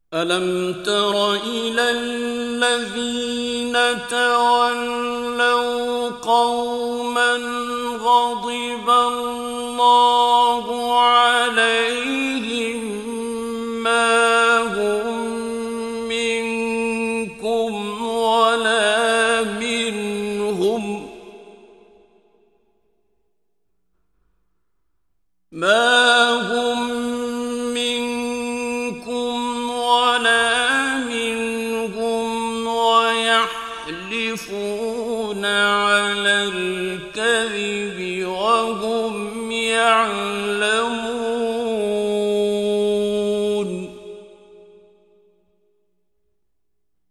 ألم تر إلى الذين تولوا قوما غضب الله عليهم ما هم منكم ولا منهم ويحلفون على الكذب وهم يعلمون